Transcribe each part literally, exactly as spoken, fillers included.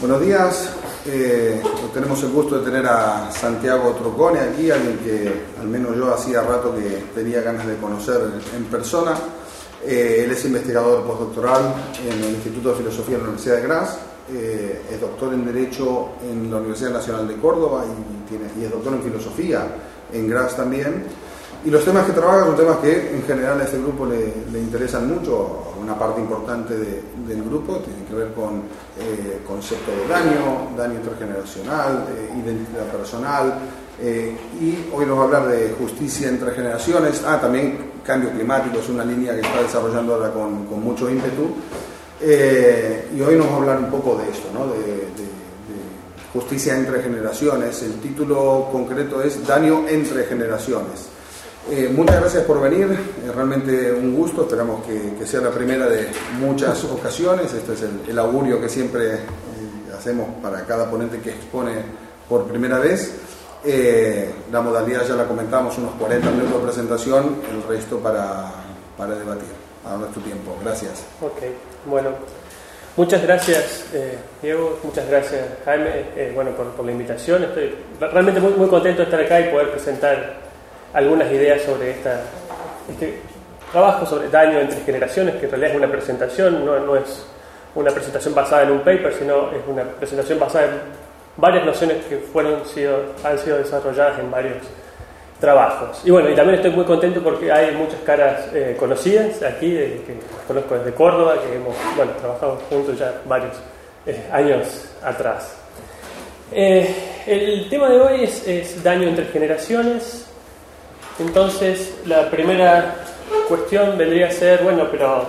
Buenos días, eh, tenemos el gusto de tener a Santiago Trocone aquí, alguien que al menos yo hacía rato que tenía ganas de conocer en persona. Eh, él es investigador postdoctoral en el Instituto de Filosofía de la Universidad de Graz, eh, es doctor en Derecho en la Universidad Nacional de Córdoba y, tiene, y es doctor en Filosofía en Graz también. Y los temas que trabaja son temas que en general a este grupo le, le interesan mucho. Una parte importante de, del grupo tiene que ver con eh, concepto de daño, daño intergeneracional, eh, identidad personal, eh, y hoy nos va a hablar de justicia entre generaciones. Ah, también cambio climático, es una línea que está desarrollando ahora con, con mucho ímpetu. Eh, y hoy nos va a hablar un poco de esto, ¿no? de, de, de justicia entre generaciones. El título concreto es Daño entre generaciones. Eh, muchas gracias por venir, eh, realmente un gusto, esperamos que, que sea la primera de muchas ocasiones. Este es el, el augurio que siempre eh, hacemos para cada ponente que expone por primera vez. Eh, la modalidad ya la comentamos, unos cuarenta minutos de presentación, el resto para, para debatir a nuestro tiempo. Gracias. Ok, bueno, muchas gracias eh, Diego, muchas gracias Jaime, eh, bueno, por, por la invitación. Estoy realmente muy, muy contento de estar acá y poder presentar algunas ideas sobre esta, este trabajo sobre daño entre generaciones, que en realidad es una presentación, no, no es una presentación basada en un paper, sino es una presentación basada en varias nociones que fueron sido, han sido desarrolladas en varios trabajos. Y bueno, y también estoy muy contento porque hay muchas caras eh, conocidas aquí, de, que conozco desde Córdoba, que hemos bueno, trabajado juntos ya varios eh, años atrás. Eh, el tema de hoy es, es daño entre generaciones. Entonces, la primera cuestión vendría a ser, bueno, pero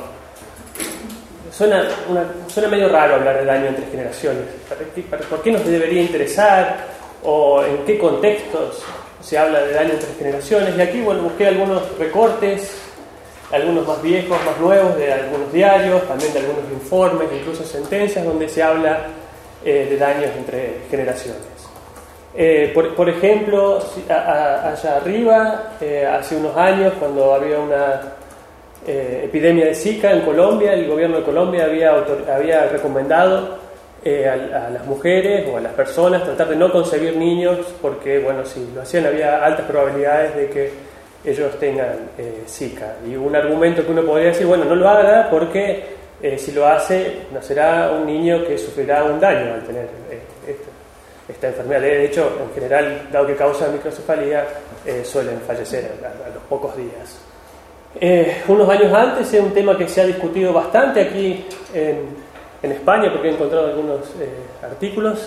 suena, una, suena medio raro hablar de daño entre generaciones. ¿Para qué, para, ¿Por qué nos debería interesar? ¿O en qué contextos se habla de daño entre generaciones? Y aquí, bueno, busqué algunos recortes, algunos más viejos, más nuevos, de algunos diarios, también de algunos informes, incluso sentencias, donde se habla eh, de daños entre generaciones. Eh, por, por ejemplo, a, a, allá arriba, eh, hace unos años, cuando había una eh, epidemia de Zika en Colombia, el gobierno de Colombia había, autor, había recomendado eh, a, a las mujeres o a las personas tratar de no concebir niños porque, bueno, si lo hacían había altas probabilidades de que ellos tengan eh, Zika. Y un argumento que uno podría decir, bueno, no lo haga porque eh, si lo hace, nacerá un niño que sufrirá un daño al tener eh, esto. Esta enfermedad. De hecho, en general, dado que causa microcefalia, eh, suelen fallecer a, a los pocos días. Eh, unos años antes, es un tema que se ha discutido bastante aquí en, en España, porque he encontrado algunos eh, artículos,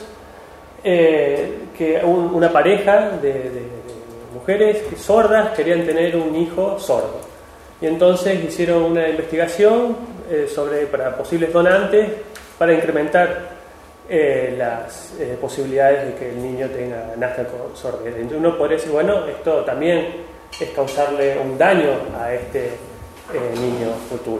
eh, que un, una pareja de, de, de mujeres sordas querían tener un hijo sordo. Y entonces hicieron una investigación eh, sobre, para posibles donantes para incrementar Eh, las eh, posibilidades de que el niño tenga, nazca con sordera. Entonces uno podría decir, bueno, esto también es causarle un daño a este eh, niño futuro.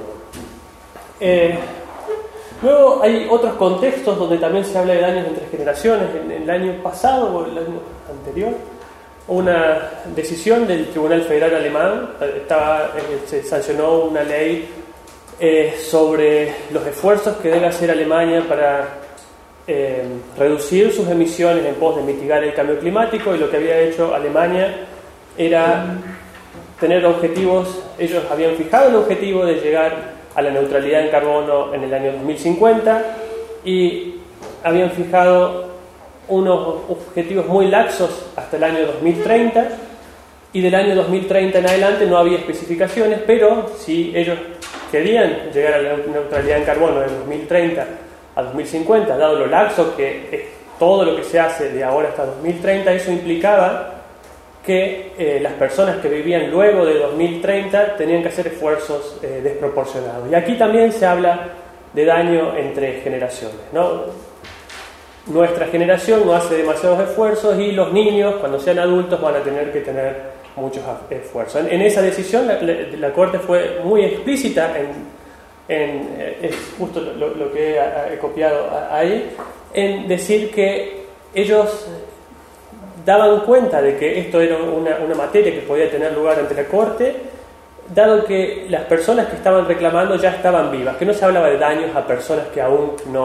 Eh, luego hay otros contextos donde también se habla de daños entre generaciones. En, en el año pasado o el año anterior, una decisión del Tribunal Federal Alemán, estaba, eh, se sancionó una ley eh, sobre los esfuerzos que debe hacer Alemania para Eh, reducir sus emisiones en pos de mitigar el cambio climático. Y lo que había hecho Alemania era tener objetivos. Ellos habían fijado el objetivo de llegar a la neutralidad en carbono en el año dos mil cincuenta y habían fijado unos objetivos muy laxos hasta el año dos mil treinta, y del año dos mil treinta en adelante no había especificaciones, pero si ellos querían llegar a la neutralidad en carbono en dos mil treinta a dos mil cincuenta, dado lo laxo que es todo lo que se hace de ahora hasta dos mil treinta, eso implicaba que eh, las personas que vivían luego de dos mil treinta tenían que hacer esfuerzos eh, desproporcionados. Y aquí también se habla de daño entre generaciones, ¿no? Nuestra generación no hace demasiados esfuerzos y los niños, cuando sean adultos, van a tener que tener muchos esfuerzos. En, en esa decisión la, la Corte fue muy explícita en En, es justo lo, lo que he, he copiado ahí, en decir que ellos daban cuenta de que esto era una, una materia que podía tener lugar ante la Corte, dado que las personas que estaban reclamando ya estaban vivas, que no se hablaba de daños a personas que aún no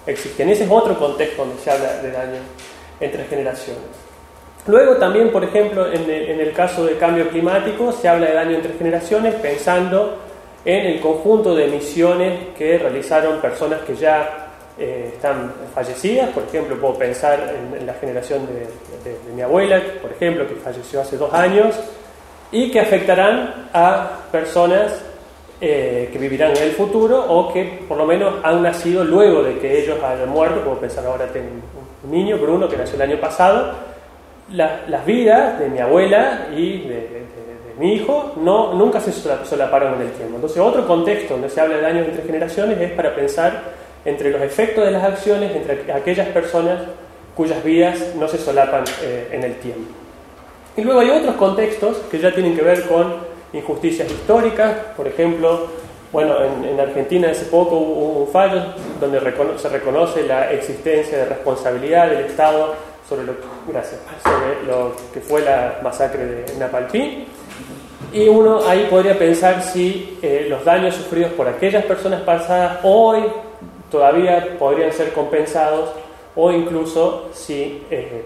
existían. Ese es otro contexto donde se habla de daño entre generaciones. Luego también, por ejemplo, en el, en el caso del cambio climático, se habla de daño entre generaciones pensando en el conjunto de emisiones que realizaron personas que ya eh, están fallecidas. Por ejemplo, puedo pensar en, en la generación de, de, de mi abuela, por ejemplo, que falleció hace dos años, y que afectarán a personas eh, que vivirán en el futuro o que por lo menos han nacido luego de que ellos hayan muerto. Puedo pensar ahora, tengo un niño, Bruno, que nació el año pasado. La, las vidas de mi abuela y de, de, de, de mi hijo no, nunca se solaparon en el tiempo. Entonces, otro contexto donde se habla de daños entre generaciones es para pensar entre los efectos de las acciones entre aquellas personas cuyas vidas no se solapan eh, en el tiempo. Y luego hay otros contextos que ya tienen que ver con injusticias históricas. Por ejemplo, bueno, en, en Argentina hace poco hubo un fallo donde recono- se reconoce la existencia de responsabilidad del Estado sobre lo, gracias, sobre lo que fue la masacre de Napalpí. Y uno ahí podría pensar si eh, los daños sufridos por aquellas personas pasadas hoy todavía podrían ser compensados, o incluso si eh,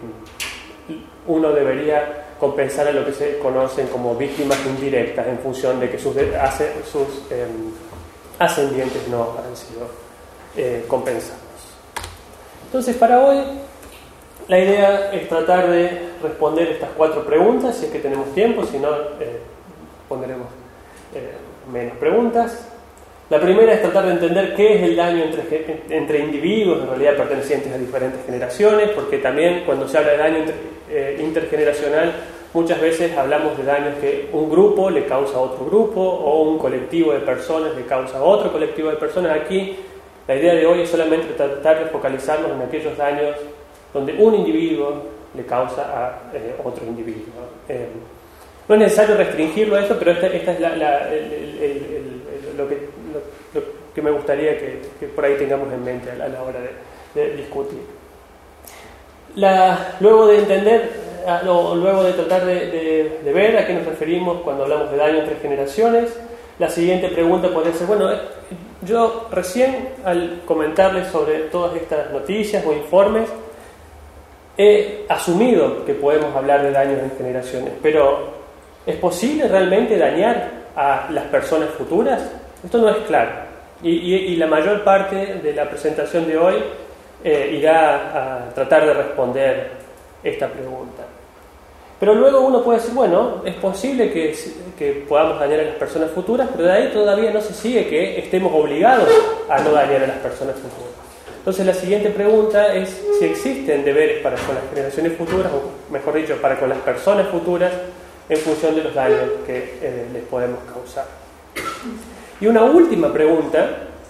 uno debería compensar a lo que se conocen como víctimas indirectas en función de que sus, hace, sus eh, ascendientes no han sido eh, compensados. Entonces, para hoy la idea es tratar de responder estas cuatro preguntas, si es que tenemos tiempo, si no, eh, pondremos eh, menos preguntas. La primera es tratar de entender qué es el daño entre, entre individuos, en realidad pertenecientes a diferentes generaciones, porque también cuando se habla de daño inter, eh, intergeneracional, muchas veces hablamos de daños que un grupo le causa a otro grupo, o un colectivo de personas le causa a otro colectivo de personas. Aquí la idea de hoy es solamente tratar de focalizarnos en aquellos daños donde un individuo le causa a eh, otro individuo. Eh, no es necesario restringirlo a eso, pero esta, esta es la, la, el, el, el, el, lo, que, lo, lo que me gustaría que, que por ahí tengamos en mente a la, a la hora de, de discutir. La, luego de entender, o luego de tratar de, de, de ver a qué nos referimos cuando hablamos de daño entre generaciones, la siguiente pregunta podría ser, bueno, yo recién al comentarles sobre todas estas noticias o informes, he asumido que podemos hablar de daños en generaciones, pero ¿es posible realmente dañar a las personas futuras? Esto no es claro. Y, y, y la mayor parte de la presentación de hoy eh, irá a tratar de responder esta pregunta. Pero luego uno puede decir, bueno, es posible que, que podamos dañar a las personas futuras, pero de ahí todavía no se sigue que estemos obligados a no dañar a las personas futuras. Entonces la siguiente pregunta es si existen deberes para con las generaciones futuras, o mejor dicho, para con las personas futuras, en función de los daños que eh, les podemos causar. Y una última pregunta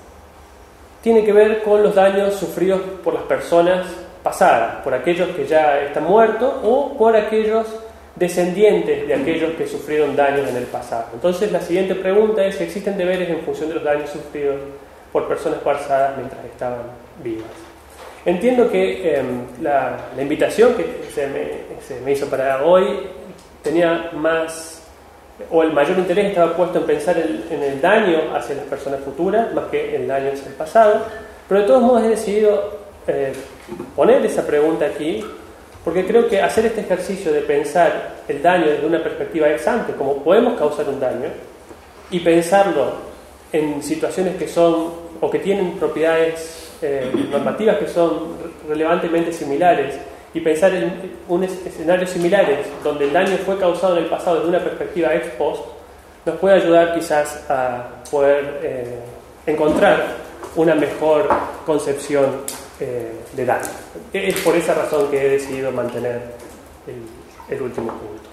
tiene que ver con los daños sufridos por las personas pasadas, por aquellos que ya están muertos o por aquellos descendientes de aquellos que sufrieron daños en el pasado. Entonces la siguiente pregunta es si existen deberes en función de los daños sufridos por personas pasadas mientras estaban vivas. Entiendo que eh, la, la invitación que se me, se me hizo para hoy tenía más, o el mayor interés estaba puesto en pensar el, en el daño hacia las personas futuras más que el daño hacia el pasado, pero de todos modos he decidido eh, poner esa pregunta aquí porque creo que hacer este ejercicio de pensar el daño desde una perspectiva ex ante, como podemos causar un daño, y pensarlo en situaciones que son o que tienen propiedades eh, normativas que son relevantemente similares, y pensar en un escenarios similares donde el daño fue causado en el pasado desde una perspectiva ex post, nos puede ayudar quizás a poder eh, encontrar una mejor concepción eh, de daño. Es por esa razón que he decidido mantener el, el último punto.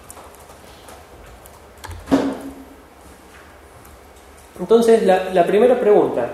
Entonces, la, la primera pregunta: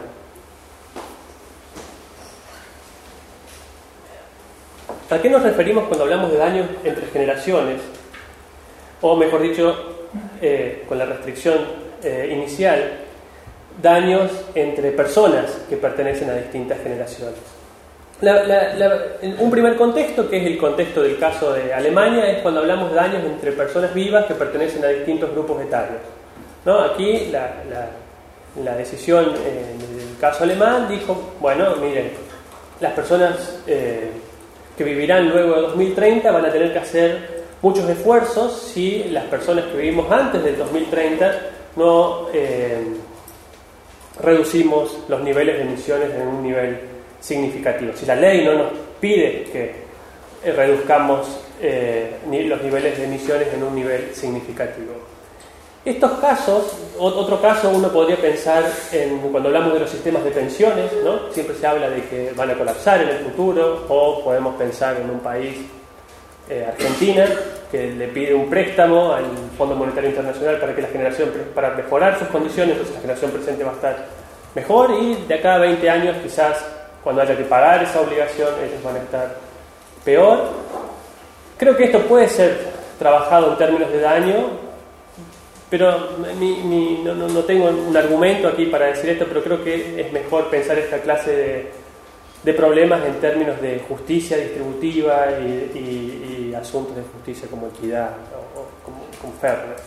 ¿a qué nos referimos cuando hablamos de daños entre generaciones? O mejor dicho, eh, con la restricción eh, inicial, daños entre personas que pertenecen a distintas generaciones. La, la, la, un primer contexto, que es el contexto del caso de Alemania, es cuando hablamos de daños entre personas vivas que pertenecen a distintos grupos etarios, ¿no? Aquí la, la, la decisión eh, del caso alemán dijo, bueno, miren, las personas eh, que vivirán luego de dos mil treinta van a tener que hacer muchos esfuerzos si las personas que vivimos antes del dos mil treinta no eh, reducimos los niveles de emisiones en un nivel significativo. Si la ley no nos pide que eh, reduzcamos eh, ni los niveles de emisiones en un nivel significativo. Estos casos, otro caso uno podría pensar en cuando hablamos de los sistemas de pensiones, ¿no? Siempre se habla de que van a colapsar en el futuro, o podemos pensar en un país, eh, Argentina, que le pide un préstamo al Fondo Monetario Internacional para que la generación, para mejorar sus condiciones, entonces la generación presente va a estar mejor, y de acá a veinte años quizás cuando haya que pagar esa obligación ellos van a estar peor. Creo que esto puede ser trabajado en términos de daño, pero mi, mi, no, no, no tengo un argumento aquí para decir esto, pero creo que es mejor pensar esta clase de, de problemas en términos de justicia distributiva y, y, y asuntos de justicia como equidad o, o como, como fairness.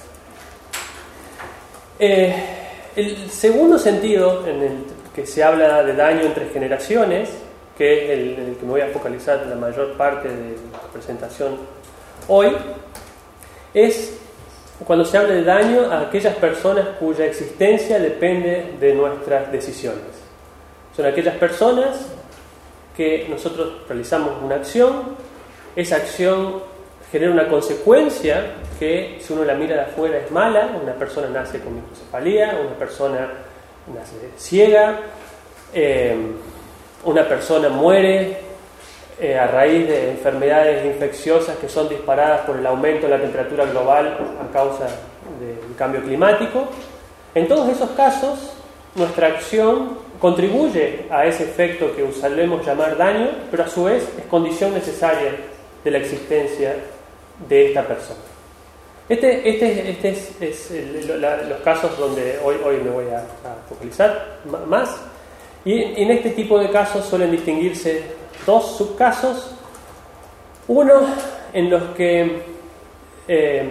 Eh, el segundo sentido en el que se habla de daño entre generaciones, que es el en el que me voy a focalizar la mayor parte de la presentación hoy, es cuando se habla de daño a aquellas personas cuya existencia depende de nuestras decisiones. Son aquellas personas que nosotros realizamos una acción, esa acción genera una consecuencia que, si uno la mira de afuera, es mala. Una persona nace con microcefalia, una persona nace ciega, eh, una persona muere eh, a raíz de enfermedades infecciosas que son disparadas por el aumento de la temperatura global a causa del cambio climático. En todos esos casos, nuestra acción contribuye a ese efecto que solemos llamar daño, pero a su vez es condición necesaria de la existencia de esta persona. Este, este, este es, es el, la, los casos donde hoy, hoy me voy a, a focalizar más. Y en este tipo de casos suelen distinguirse dos subcasos. Uno en los que eh,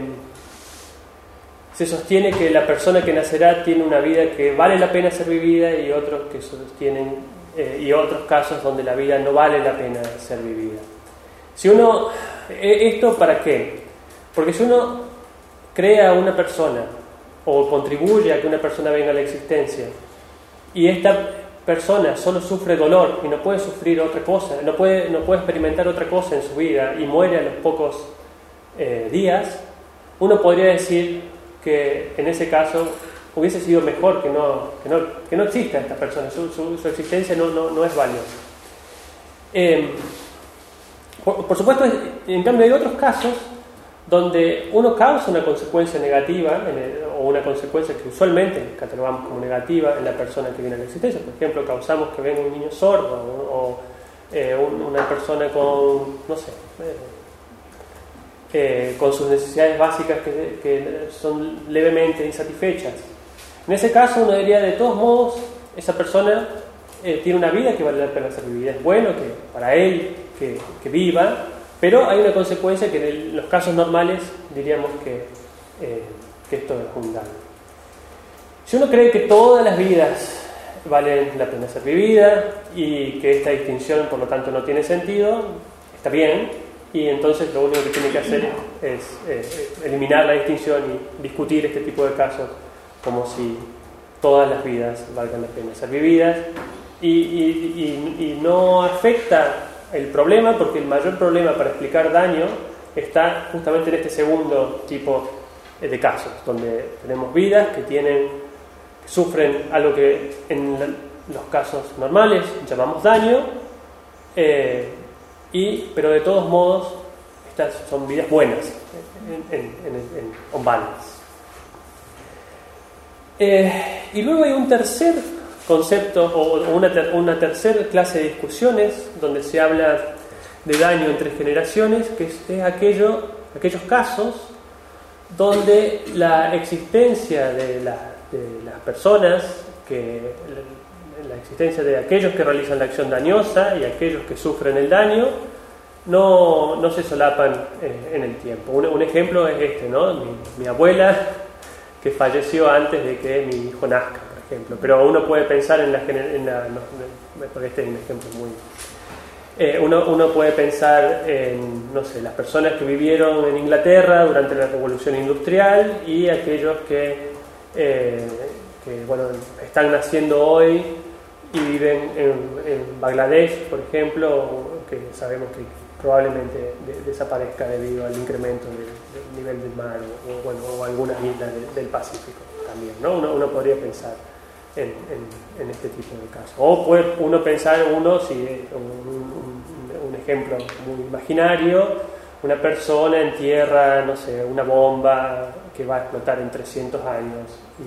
se sostiene que la persona que nacerá tiene una vida que vale la pena ser vivida, y otros que sostienen eh, y otros casos donde la vida no vale la pena ser vivida. Si uno ¿esto para qué? Porque si uno crea una persona o contribuye a que una persona venga a la existencia y esta persona solo sufre dolor y no puede sufrir otra cosa, no puede, no puede experimentar otra cosa en su vida y muere a los pocos eh, días, uno podría decir que en ese caso hubiese sido mejor que no, que no, que no exista esta persona, su, su, su existencia no, no, no es valiosa. Eh, por, por supuesto, en cambio hay otros casos donde uno causa una consecuencia negativa en el, o una consecuencia que usualmente catalogamos como negativa en la persona que viene a la existencia. Por ejemplo, causamos que venga un niño sordo o, o eh, un, una persona con, no sé, eh, eh, con sus necesidades básicas que, que son levemente insatisfechas. En ese caso uno diría, de todos modos, esa persona eh, tiene una vida que vale la pena ser vivida. Es bueno que para él que, que viva, pero hay una consecuencia que en los casos normales diríamos que, eh, que esto es un daño. Si uno cree que todas las vidas valen la pena ser vividas y que esta distinción por lo tanto no tiene sentido, está bien, y entonces lo único que tiene que hacer es eh, eliminar la distinción y discutir este tipo de casos como si todas las vidas valgan la pena ser vividas, y, y, y, y no afecta el problema, porque el mayor problema para explicar daño está justamente en este segundo tipo de casos, donde tenemos vidas que tienen, que sufren algo que en los casos normales llamamos daño, eh, y, pero de todos modos estas son vidas buenas, en, en, en, en on balance. Eh, y luego hay un tercer concepto o una, ter, una tercera clase de discusiones donde se habla de daño entre generaciones, que es, es aquello, aquellos casos donde la existencia de, la, de las personas, que la, la existencia de aquellos que realizan la acción dañosa y aquellos que sufren el daño no, no se solapan eh, en el tiempo. Un, un ejemplo es este, ¿no? Mi, mi abuela, que falleció antes de que mi hijo nazca, por ejemplo. Pero uno puede pensar en, la, en la, porque este es un ejemplo muy... Eh, uno, uno puede pensar en, no sé, las personas que vivieron en Inglaterra durante la Revolución Industrial y aquellos que, eh, que bueno, están naciendo hoy y viven en, en Bangladesh, por ejemplo, que sabemos que probablemente de, desaparezca debido al incremento del, del nivel del mar o, bueno, o algunas islas de, del Pacífico también, ¿no? Uno, uno podría pensar en, en, en este tipo de casos. O puede uno pensar, uno, si un, un, un ejemplo muy imaginario, una persona entierra, no sé, una bomba que va a explotar en trescientos años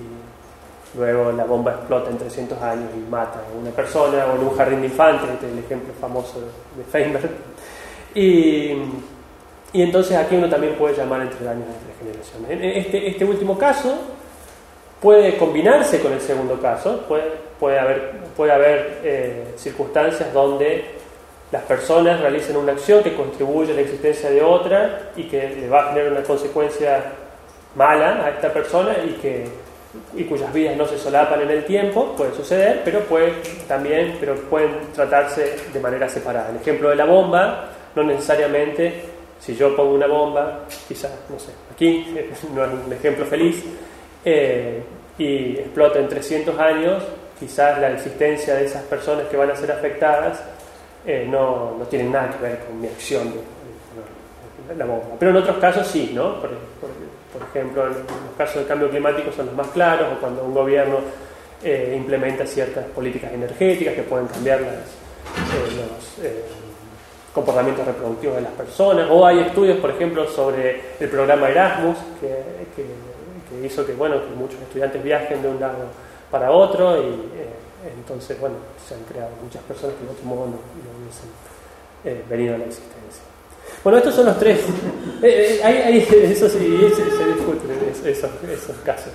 y luego la bomba explota en trescientos años y mata a una persona, o en un jardín de infantes, este es el ejemplo famoso de Feinberg. Y, y entonces aquí uno también puede llamar entre daños entre generaciones. En este, este último caso puede combinarse con el segundo caso, puede, puede haber, puede haber eh, circunstancias donde las personas realicen una acción que contribuye a la existencia de otra y que le va a tener una consecuencia mala a esta persona y que y cuyas vidas no se solapan en el tiempo, puede suceder, pero puede también, pero pueden tratarse de manera separada. El ejemplo de la bomba, no necesariamente, si yo pongo una bomba, quizás, no sé, aquí no es un ejemplo feliz, eh, y explota en trescientos años, quizás la existencia de esas personas que van a ser afectadas eh, no, no tienen nada que ver con mi acción de, de, de la bomba. Pero en otros casos sí, ¿no? Por, por, por ejemplo, en los casos de cambio climático son los más claros, o cuando un gobierno eh, implementa ciertas políticas energéticas que pueden cambiar las, eh, los eh, comportamientos reproductivos de las personas, o hay estudios, por ejemplo, sobre el programa Erasmus, que, que, que hizo que, bueno, que muchos estudiantes viajen de un lado para otro, y eh, entonces, bueno, se han creado muchas personas que de otro modo no, no hubiesen eh, venido a la existencia. Bueno, estos son los tres. Eh, eh, hay, hay, eso sí, se, se discuten esos, esos casos.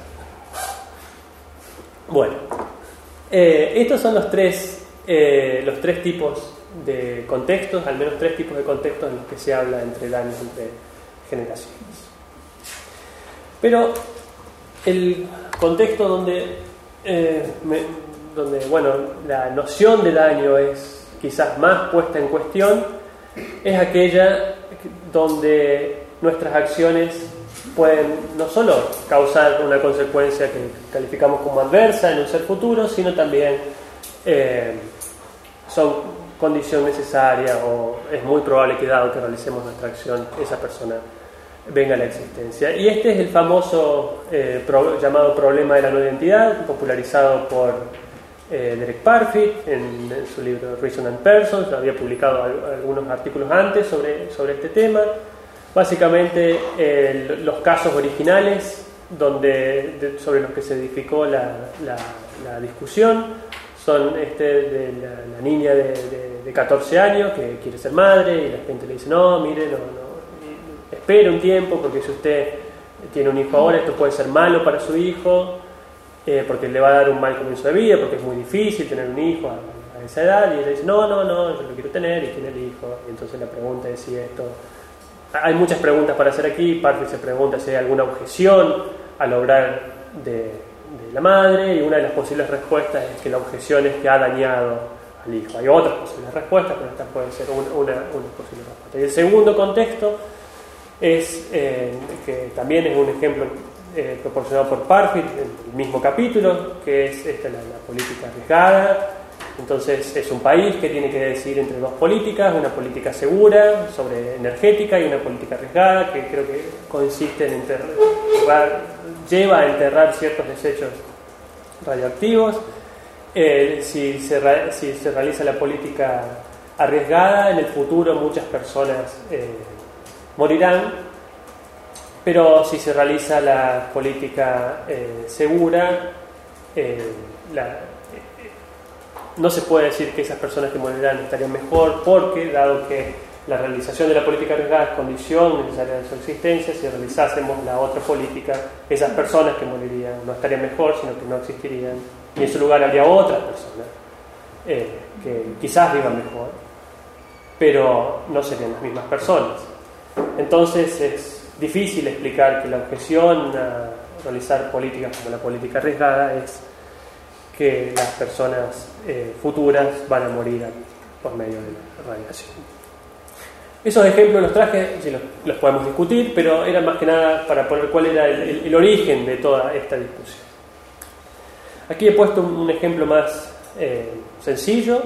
Bueno, eh, estos son los tres, eh, los tres tipos de contextos, al menos tres tipos de contextos en los que se habla entre daños entre generaciones. Pero el contexto donde, eh, me, donde bueno, la noción de daño es quizás más puesta en cuestión es aquella donde nuestras acciones pueden no solo causar una consecuencia que calificamos como adversa en un ser futuro, sino también eh, son condición necesaria, o es muy probable que dado que realicemos nuestra acción esa persona venga a la existencia. Y este es el famoso eh, pro, llamado problema de la no identidad, popularizado por eh, Derek Parfit en, en su libro Reason and Persons. Había publicado algunos artículos antes sobre, sobre este tema. Básicamente eh, los casos originales donde, de, sobre los que se edificó la, la, la discusión son este de la, la niña de, de, de catorce años que quiere ser madre y la gente le dice no, mire, no, no, espere un tiempo porque si usted tiene un hijo ahora esto puede ser malo para su hijo eh, porque le va a dar un mal comienzo de vida, porque es muy difícil tener un hijo a, a esa edad, y ella dice no, no, no, yo lo quiero tener, y tiene el hijo. Y entonces la pregunta es si esto... Hay muchas preguntas para hacer aquí. Parfit se pregunta si hay alguna objeción al obrar de, de la madre, y una de las posibles respuestas es que la objeción es que ha dañado al hijo. Hay otras posibles respuestas, pero esta puede ser una, una, una posible respuesta. Y el segundo contexto es eh, que también es un ejemplo eh, proporcionado por Parfit en el mismo capítulo, que es esta, la, la política arriesgada. Entonces es un país que tiene que decidir entre dos políticas, una política segura sobre energética y una política arriesgada, que creo que consiste en enterrar, lleva a enterrar ciertos desechos radioactivos. Eh, si, se, si se realiza la política arriesgada, en el futuro muchas personas eh, morirán, pero si se realiza la política eh, segura, eh, la no se puede decir que esas personas que morirán estarían mejor, porque dado que la realización de la política arriesgada es condición necesaria de su existencia, si realizásemos la otra política, esas personas que morirían no estarían mejor, sino que no existirían, y en su lugar habría otras personas eh, que quizás vivan mejor, pero no serían las mismas personas. Entonces es difícil explicar que la objeción a realizar políticas como la política arriesgada es que que las personas eh, futuras van a morir por medio de la radiación. Esos ejemplos los traje, sí, los, los podemos discutir, pero era más que nada para poner cuál era el, el, el origen de toda esta discusión. Aquí he puesto un, un ejemplo más eh, sencillo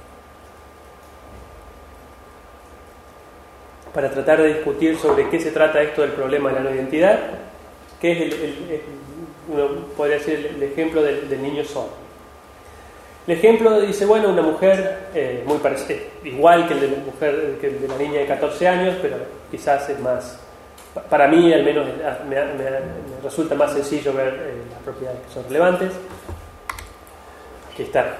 para tratar de discutir sobre qué se trata esto del problema de la no identidad, que es el, el, el, uno podría decir el, el ejemplo del, del niño sordo. El ejemplo dice, bueno, una mujer eh, muy parecida, igual que el de la mujer, que el de la niña de catorce años, pero quizás es más, para mí al menos me, me, me resulta más sencillo ver eh, las propiedades que son relevantes. Aquí está.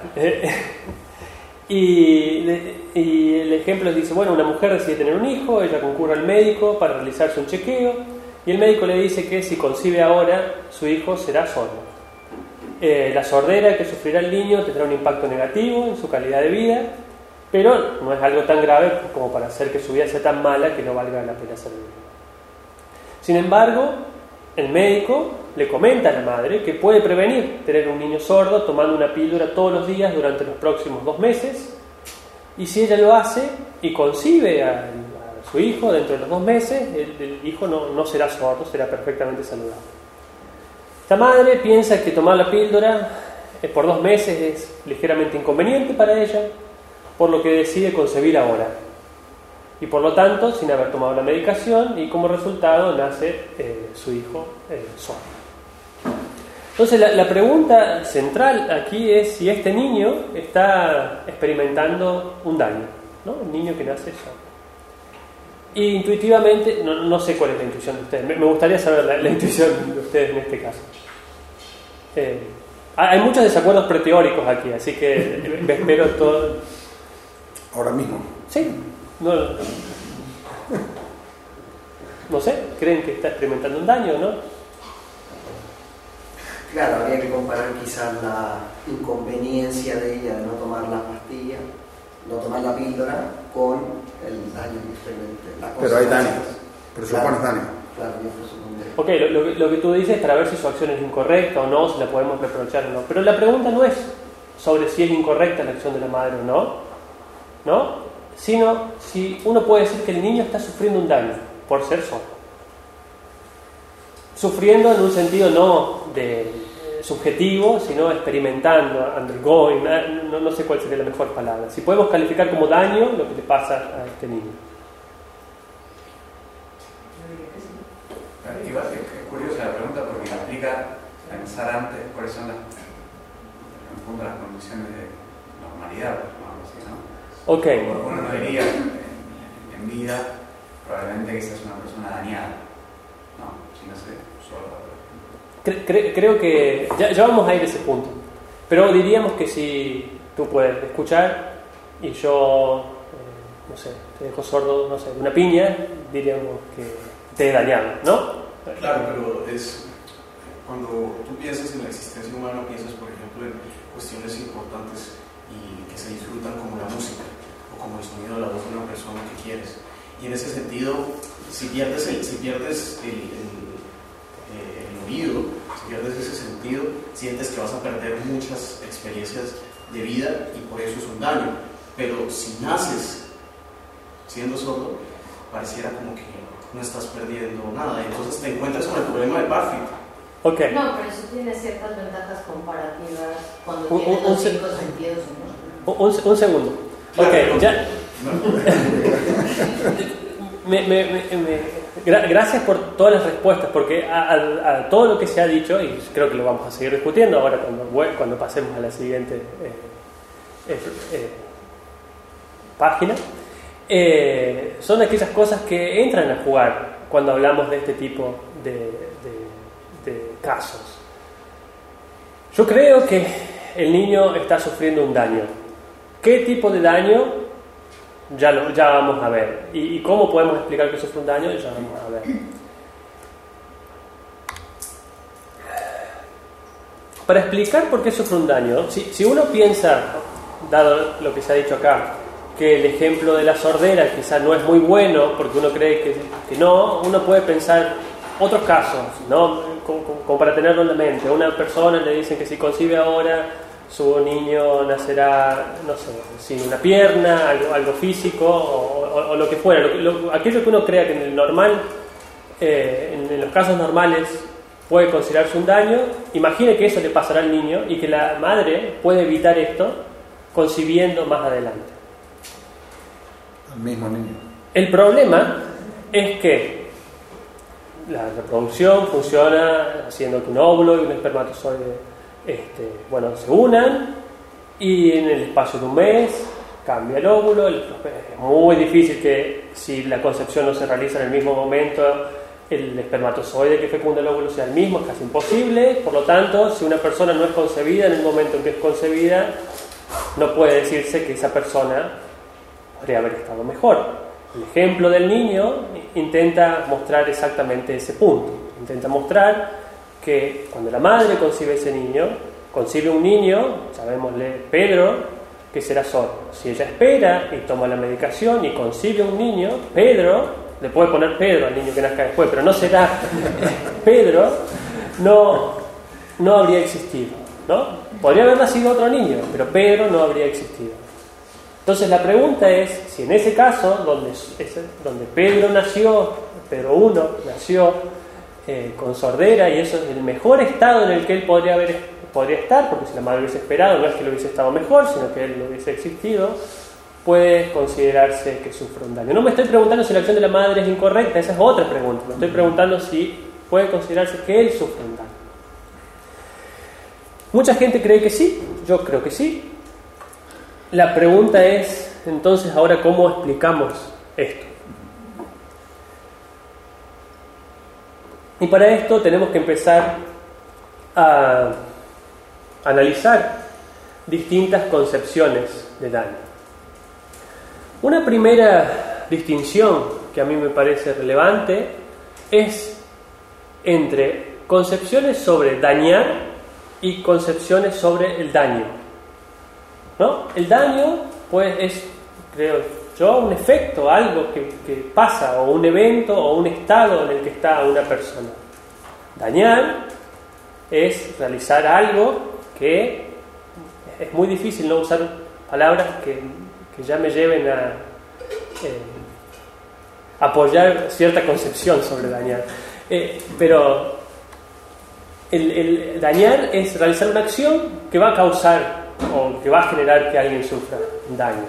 y, y el ejemplo dice, bueno, una mujer decide tener un hijo, ella concurre al médico para realizarse un chequeo, y el médico le dice que si concibe ahora, su hijo será sordo. Eh, la sordera que sufrirá el niño tendrá un impacto negativo en su calidad de vida, pero no es algo tan grave como para hacer que su vida sea tan mala que no valga la pena ser vivida. Sin embargo, el médico le comenta a la madre que puede prevenir tener un niño sordo tomando una píldora todos los días durante los próximos dos meses, y si ella lo hace y concibe a, a su hijo dentro de los dos meses, el, el hijo no, no será sordo, será perfectamente saludable. Esta madre piensa que tomar la píldora eh, por dos meses es ligeramente inconveniente para ella, por lo que decide concebir ahora. Y por lo tanto, sin haber tomado la medicación, y como resultado nace eh, su hijo eh, sordo. Entonces la, la pregunta central aquí es si este niño está experimentando un daño, ¿no? Un niño que nace sordo. Y intuitivamente, no, no sé cuál es la intuición de ustedes, me, me gustaría saber la, la intuición de ustedes en este caso. Eh, hay muchos desacuerdos preteóricos aquí, así que me espero todo. Ahora mismo. Sí, no, no sé, ¿creen que está experimentando un daño o no? Claro, habría que comparar quizás la inconveniencia de ella de no tomar la pastilla, no tomar la píldora, con el daño que experimenta. Pero hay daño, presupones claro, daño. Claro, yo presupondré. Ok, lo, lo, lo que tú dices es para ver si su acción es incorrecta o no, si la podemos reprochar o no. Pero la pregunta no es sobre si es incorrecta la acción de la madre o no, ¿no? Sino si uno puede decir que el niño está sufriendo un daño por ser sordo. Sufriendo en un sentido no de eh, subjetivo, sino experimentando, undergoing, no, no sé cuál sería la mejor palabra. Si podemos calificar como daño lo que le pasa a este niño. Igual es curiosa la pregunta porque implica pensar antes cuáles son las, en el fondo, las condiciones de normalidad, vamos a decir, ¿no? Ok. Uno no diría en, en vida probablemente que seas una persona dañada, no, si no sé, sorda. Cre- cre- creo que ya, ya vamos a ir a ese punto, pero diríamos que si tú puedes escuchar y yo, eh, no sé, te dejo sordo, no sé, de una piña, diríamos que te he dañado, ¿no? Claro, pero es cuando tú piensas en la existencia humana, piensas, por ejemplo, en cuestiones importantes y que se disfrutan como la música o como el sonido de la voz de una persona que quieres. Y en ese sentido, si pierdes el, si pierdes el, el, el oído, si pierdes ese sentido, sientes que vas a perder muchas experiencias de vida y por eso es un daño. Pero si naces siendo sordo, pareciera como que no estás perdiendo nada, entonces te encuentras con el problema de Parfit. Okay. No, pero eso tiene ciertas ventajas comparativas cuando Un- tienes un- los un cinco se- sentidos, ¿no? Un, un segundo. Ok, Claro, ya. no. me, me, me, me- gra- gracias por todas las respuestas, porque a, a- a todo lo que se ha dicho, y creo que lo vamos a seguir discutiendo ahora cuando, vue- cuando pasemos a la siguiente eh, eh, eh, página, eh, son aquellas cosas que entran a jugar cuando hablamos de este tipo de, de, de casos. Yo creo que el niño está sufriendo un daño. ¿Qué tipo de daño? Ya, lo, ya vamos a ver. ¿Y, y cómo podemos explicar que sufre un daño? Ya vamos a ver. Para explicar por qué sufre un daño, si, si uno piensa, dado lo que se ha dicho acá, que el ejemplo de la sordera quizás no es muy bueno porque uno cree que, que no, uno puede pensar otros casos, ¿no? Como, como para tenerlo en la mente. A una persona le dicen que si concibe ahora su niño nacerá, no sé, sin una pierna, algo, algo físico o, o, o lo que fuera. Lo, lo, aquello que uno crea que en el normal, eh, en, en los casos normales puede considerarse un daño, imagine que eso le pasará al niño y que la madre puede evitar esto concibiendo más adelante. Al mismo niño. El problema es que la reproducción funciona haciendo que un óvulo y un espermatozoide Este, bueno, se unan y en el espacio de un mes cambia el óvulo. Es muy difícil que, si la concepción no se realiza en el mismo momento, el espermatozoide que fecunda el óvulo sea el mismo, es casi imposible. Por lo tanto, si una persona no es concebida en el momento en que es concebida, no puede decirse que esa persona podría haber estado mejor. El ejemplo del niño intenta mostrar exactamente ese punto. Intenta mostrar que cuando la madre concibe ese niño, concibe un niño, llamémosle Pedro, que será sordo. Si ella espera y toma la medicación y concibe un niño, Pedro, le puede poner Pedro al niño que nazca después, pero no será Pedro, no, no habría existido, ¿no? Podría haber nacido otro niño, pero Pedro no habría existido. Entonces la pregunta es, si en ese caso, donde, donde Pedro nació, Pedro uno nació, Eh, con sordera, y eso es el mejor estado en el que él podría haber podría estar, porque si la madre hubiese esperado, no es que lo hubiese estado mejor, sino que él no hubiese existido, puede considerarse que sufre un daño. No me estoy preguntando si la acción de la madre es incorrecta, esa es otra pregunta. Me estoy preguntando si puede considerarse que él sufre un daño. Mucha gente cree que sí, yo creo que sí. La pregunta es, entonces, ahora, ¿cómo explicamos esto? Y para esto tenemos que empezar a analizar distintas concepciones de daño. Una primera distinción que a mí me parece relevante es entre concepciones sobre dañar y concepciones sobre el daño, ¿no? El daño, pues, es, creo yo, un efecto, algo que, que pasa, o un evento, o un estado en el que está una persona. Dañar es realizar algo que es muy difícil no usar palabras que, que ya me lleven a eh, apoyar cierta concepción sobre dañar. Eh, pero el, el dañar es realizar una acción que va a causar o que va a generar que alguien sufra daño.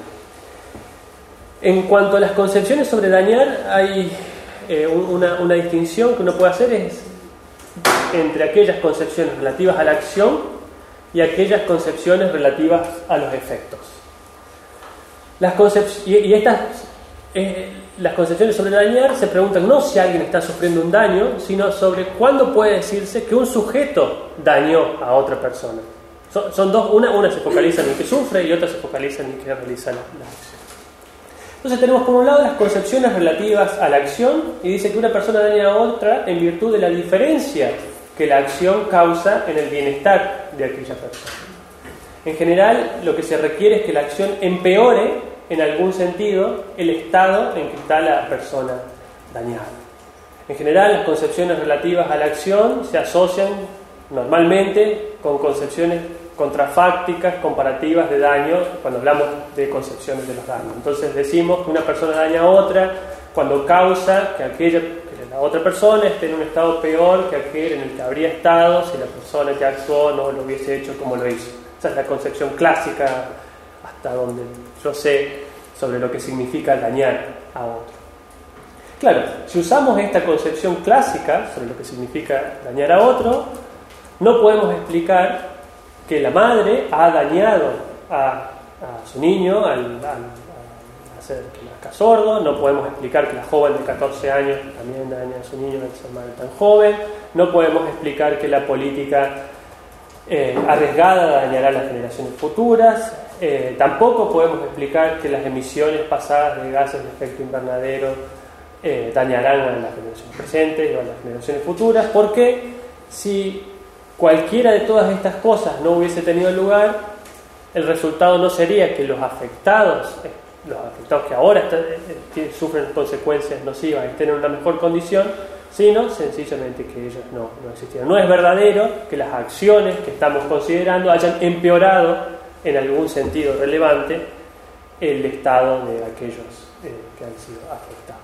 En cuanto a las concepciones sobre dañar, hay eh, una, una distinción que uno puede hacer es entre aquellas concepciones relativas a la acción y aquellas concepciones relativas a los efectos. Las concep- y, y estas eh, las concepciones sobre dañar se preguntan no si alguien está sufriendo un daño, sino sobre cuándo puede decirse que un sujeto dañó a otra persona. Son, son dos, una, una se focaliza en el que sufre y otra se focaliza en el que realiza la, la acción. Entonces tenemos por un lado las concepciones relativas a la acción, y dice que una persona daña a otra en virtud de la diferencia que la acción causa en el bienestar de aquella persona. En general, lo que se requiere es que la acción empeore en algún sentido el estado en que está la persona dañada. En general, las concepciones relativas a la acción se asocian normalmente con concepciones contrafácticas, comparativas de daños, cuando hablamos de concepciones de los daños. Entonces decimos que una persona daña a otra cuando causa que aquella, que la otra persona esté en un estado peor que aquel en el que habría estado si la persona que actuó no lo hubiese hecho como lo hizo. Esa es la concepción clásica, hasta donde yo sé sobre lo que significa dañar a otro. Claro, si usamos esta concepción clásica sobre lo que significa dañar a otro, no podemos explicar que la madre ha dañado a, a su niño al, al, al hacer que nazca sordo. No podemos explicar que la joven de catorce años también daña a su niño al ser madre tan joven. No podemos explicar que la política eh, arriesgada dañará a las generaciones futuras. Eh, tampoco podemos explicar que las emisiones pasadas de gases de efecto invernadero eh, dañarán a las generaciones presentes o a las generaciones futuras, porque si cualquiera de todas estas cosas no hubiese tenido lugar, el resultado no sería que los afectados, los afectados que ahora están, sufren consecuencias nocivas, estén en una mejor condición, sino sencillamente que ellos no, no existieron. No es verdadero que las acciones que estamos considerando hayan empeorado en algún sentido relevante el estado de aquellos eh, que han sido afectados.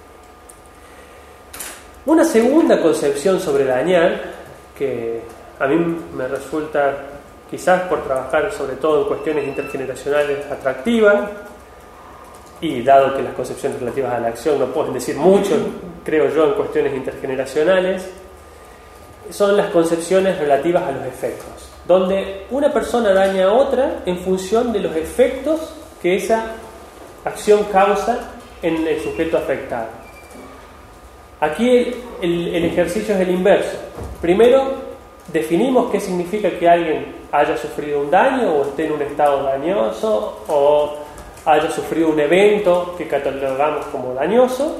Una segunda concepción sobre dañar, que a mí me resulta, quizás por trabajar sobre todo en cuestiones intergeneracionales, atractiva, y dado que las concepciones relativas a la acción no pueden decir mucho, creo yo, en cuestiones intergeneracionales, son las concepciones relativas a los efectos, donde una persona daña a otra en función de los efectos que esa acción causa en el sujeto afectado. Aquí el, el, el ejercicio es el inverso. Primero, definimos qué significa que alguien haya sufrido un daño o esté en un estado dañoso o haya sufrido un evento que catalogamos como dañoso.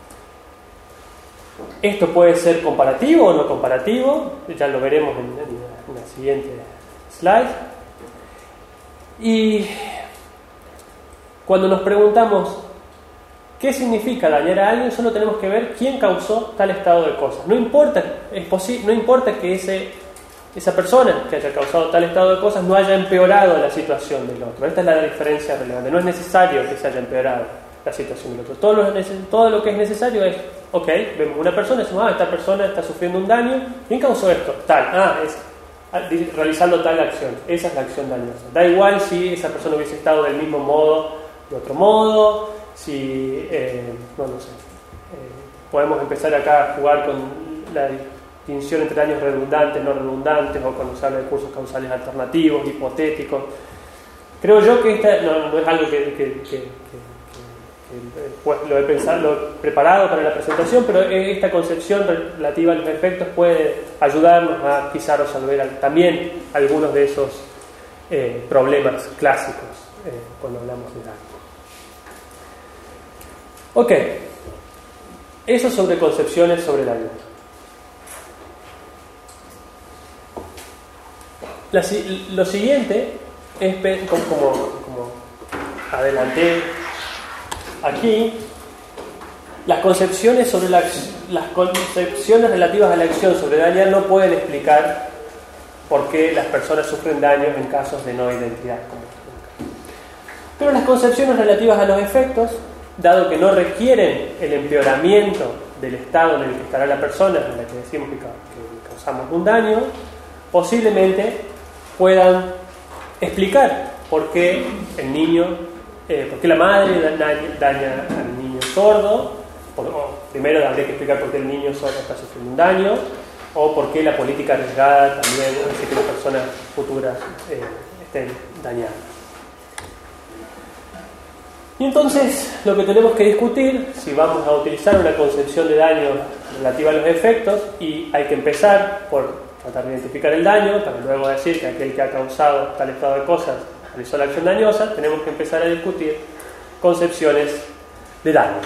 Esto puede ser comparativo o no comparativo, ya lo veremos en, en la siguiente slide. Y cuando nos preguntamos ¿qué significa dañar a alguien? Solo tenemos que ver quién causó tal estado de cosas. No importa, es posi- no importa que ese, esa persona que haya causado tal estado de cosas no haya empeorado la situación del otro. Esta es la diferencia relevante. No es necesario que se haya empeorado la situación del otro. Todo lo, todo lo que es necesario es, ok, vemos una persona y decimos, ah, esta persona está sufriendo un daño. ¿Quién causó esto? Tal. Ah, es realizando tal acción. Esa es la acción dañosa. Da igual si esa persona hubiese estado del mismo modo, de otro modo. Si, eh, no, no sé, eh, podemos empezar acá a jugar con la distinción entre daños redundantes, no redundantes, o cuando se habla de cursos causales alternativos, hipotéticos. Creo yo que esta no, no es algo que, que, que, que, que pues, lo he pensado, lo he preparado para la presentación, pero esta concepción relativa a los efectos puede ayudarnos a quizá resolver también algunos de esos eh, problemas clásicos eh, cuando hablamos de daño. Ok, eso sobre concepciones sobre daño. La, lo siguiente es, como, como adelanté aquí, las concepciones sobre la, las concepciones relativas a la acción sobre dañar no pueden explicar por qué las personas sufren daños en casos de no identidad. Pero las concepciones relativas a los efectos, dado que no requieren el empeoramiento del estado en el que estará la persona en la que decimos que causamos un daño, posiblemente puedan explicar por qué el niño, eh, por qué la madre daña, daña al niño sordo, por, o primero habría que explicar por qué el niño sordo está sufriendo un daño, o por qué la política arriesgada también hace que las personas futuras eh, estén dañadas. Y entonces lo que tenemos que discutir, si vamos a utilizar una concepción de daño relativa a los efectos, y hay que empezar por tratar de identificar el daño, para luego decir que aquel que ha causado tal estado de cosas realizó la acción dañosa, tenemos que empezar a discutir concepciones de daño.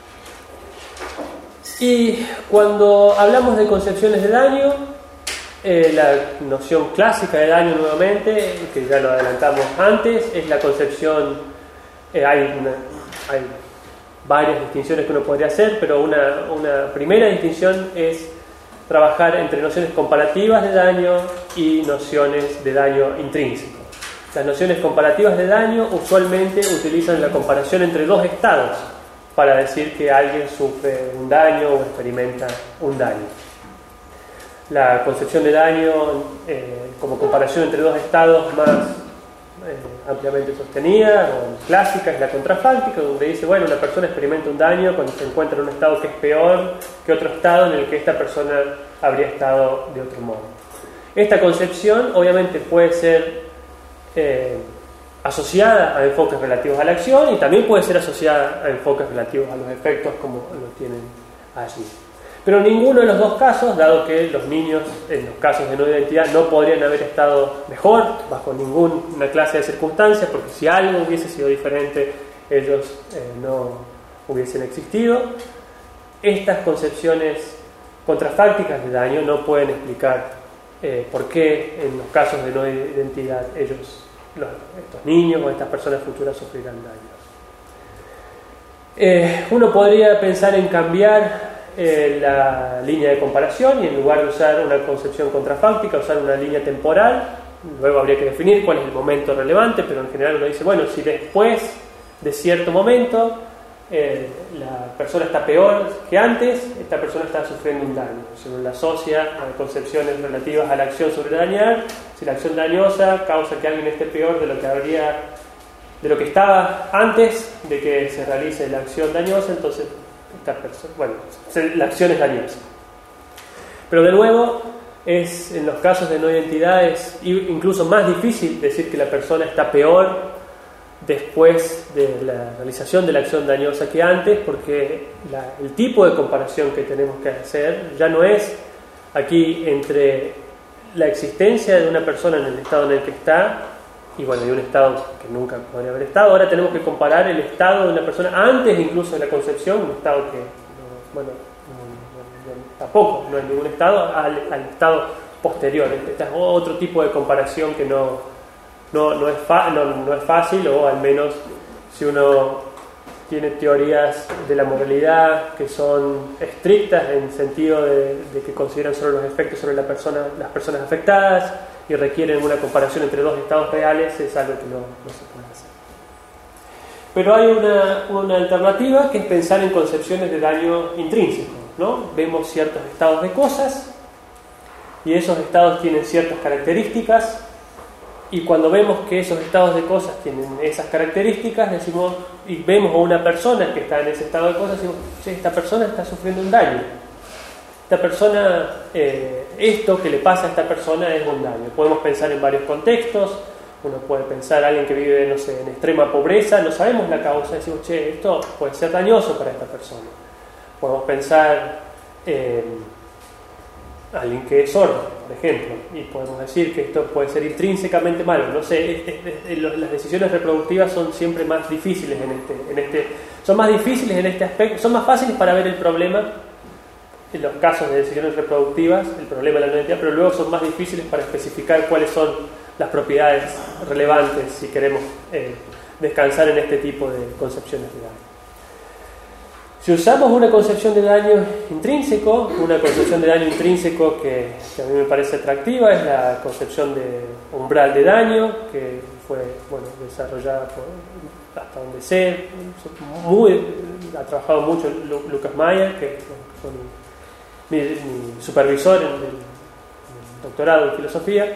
Y cuando hablamos de concepciones de daño, eh, la noción clásica de daño nuevamente, que ya lo adelantamos antes, es la concepción. Eh, hay, una, hay varias distinciones que uno podría hacer, pero una, una primera distinción es trabajar entre nociones comparativas de daño y nociones de daño intrínseco. Las nociones comparativas de daño usualmente utilizan la comparación entre dos estados para decir que alguien sufre un daño o experimenta un daño. La concepción de daño eh, como comparación entre dos estados más Eh, ampliamente sostenida o clásica es la contrafáctica, donde dice, bueno, una persona experimenta un daño cuando se encuentra en un estado que es peor que otro estado en el que esta persona habría estado de otro modo. Esta concepción obviamente puede ser eh, asociada a enfoques relativos a la acción y también puede ser asociada a enfoques relativos a los efectos, como lo tienen allí. Pero en ninguno de los dos casos, dado que los niños en los casos de no identidad no podrían haber estado mejor bajo ninguna clase de circunstancias, porque si algo hubiese sido diferente ellos eh, no hubiesen existido, estas concepciones contrafácticas de daño no pueden explicar eh, por qué en los casos de no identidad ellos, los, estos niños o estas personas futuras sufrirán daños. Eh, uno podría pensar en cambiar eh, la línea de comparación y en lugar de usar una concepción contrafáctica, usar una línea temporal. Luego habría que definir cuál es el momento relevante, pero en general uno dice, bueno, si después de cierto momento eh, la persona está peor que antes, esta persona está sufriendo un daño. Si uno la asocia a concepciones relativas a la acción sobre dañar, si la acción dañosa causa que alguien esté peor de lo que habría, de lo que estaba antes de que se realice la acción dañosa, entonces esta persona, bueno, la acción es dañosa. Pero de nuevo, es en los casos de no identidad es incluso más difícil decir que la persona está peor después de la realización de la acción dañosa que antes, porque la, el tipo de comparación que tenemos que hacer ya no es aquí entre la existencia de una persona en el estado en el que está y bueno, de un estado que nunca podría haber estado. Ahora tenemos que comparar el estado de una persona antes incluso de la concepción, un estado que no, bueno, no, no, no, tampoco no hay ningún estado, al, al estado posterior. Este es otro tipo de comparación que no No, no, es fa- no, no es fácil, o al menos si uno tiene teorías de la moralidad que son estrictas en el sentido de, de que consideran solo los efectos sobre la persona, las personas afectadas y requieren una comparación entre dos estados reales, es algo que no, no se puede hacer. Pero hay una, una alternativa que es pensar en concepciones de daño intrínseco, ¿no? Vemos ciertos estados de cosas y esos estados tienen ciertas características. Y cuando vemos que esos estados de cosas tienen esas características, decimos, y vemos a una persona que está en ese estado de cosas, decimos, che, esta persona está sufriendo un daño. Esta persona, eh, esto que le pasa a esta persona es un daño. Podemos pensar en varios contextos. Uno puede pensar a alguien que vive, no sé, en extrema pobreza, no sabemos la causa, decimos, che, esto puede ser dañoso para esta persona. Podemos pensar en alguien que es sordo, por ejemplo, y podemos decir que esto puede ser intrínsecamente malo. No sé, es, es, es, las decisiones reproductivas son siempre más difíciles en este, en este, son más difíciles en este aspecto, son más fáciles para ver el problema en los casos de decisiones reproductivas, el problema de la no identidad, pero luego son más difíciles para especificar cuáles son las propiedades relevantes si queremos eh, descansar en este tipo de concepciones de daño. Si usamos una concepción de daño intrínseco, una concepción de daño intrínseco que, que a mí me parece atractiva es la concepción de umbral de daño, que fue bueno, desarrollada por, hasta donde sé, muy, ha trabajado mucho Lucas Mayer, que fue mi, mi, mi supervisor en el, en el doctorado en filosofía,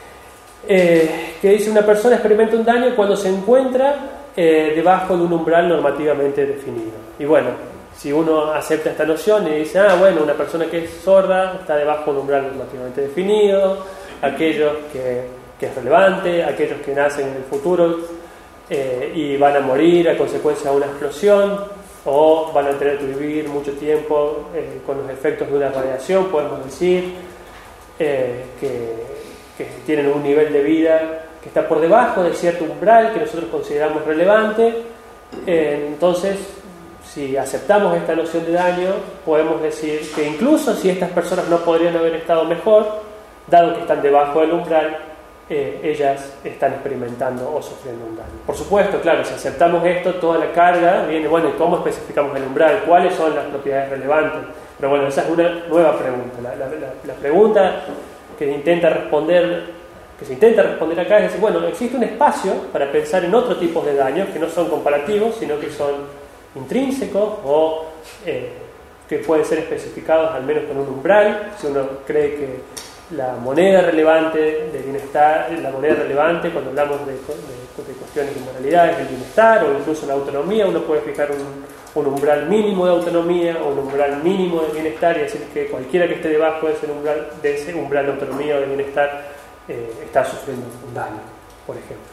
eh, que dice una persona experimenta un daño cuando se encuentra Eh, debajo de un umbral normativamente definido. Y bueno, si uno acepta esta noción y dice, ah, bueno, una persona que es sorda está debajo de un umbral normativamente definido, aquellos que, que es relevante, aquellos que nacen en el futuro eh, y van a morir a consecuencia de una explosión, o van a tener que vivir mucho tiempo eh, con los efectos de una radiación, podemos decir eh, que, que tienen un nivel de vida que está por debajo de cierto umbral que nosotros consideramos relevante. Eh, entonces, si aceptamos esta noción de daño, podemos decir que incluso si estas personas no podrían haber estado mejor, dado que están debajo del umbral, eh, ellas están experimentando o sufriendo un daño. Por supuesto, claro, si aceptamos esto, toda la carga viene, bueno, ¿cómo especificamos el umbral? ¿Cuáles son las propiedades relevantes? Pero bueno, esa es una nueva pregunta. La, la, la, la pregunta que intenta responder que se intenta responder acá es decir, bueno, existe un espacio para pensar en otro tipo de daños que no son comparativos, sino que son intrínsecos o eh, que pueden ser especificados al menos con un umbral. Si uno cree que la moneda relevante de bienestar, la moneda relevante cuando hablamos de, de, de cuestiones de moralidad es el bienestar o incluso la autonomía, uno puede fijar un, un umbral mínimo de autonomía o un umbral mínimo de bienestar y decir que cualquiera que esté debajo de ese umbral, de ese umbral de autonomía o de bienestar Eh, está sufriendo un daño, por ejemplo.